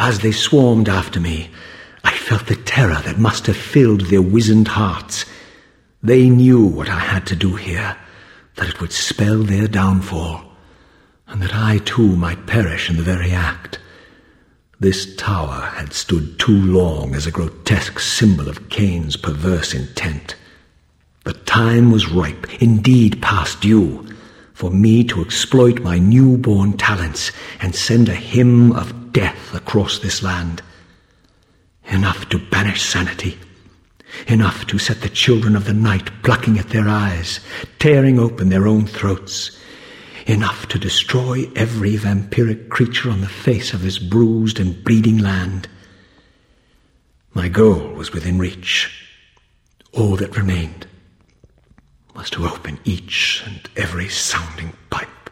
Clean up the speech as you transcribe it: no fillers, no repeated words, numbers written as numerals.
as they swarmed after me, I felt the terror that must have filled their wizened hearts. They knew what I had to do here, that it would spell their downfall, and that I too might perish in the very act. This tower had stood too long as a grotesque symbol of Cain's perverse intent. The time was ripe, indeed past due, for me to exploit my newborn talents and send a hymn of death across this land. Enough to banish sanity, enough to set the children of the night plucking at their eyes, tearing open their own throats, enough to destroy every vampiric creature on the face of this bruised and bleeding land. My goal was within reach. All that remained was to open each and every sounding pipe.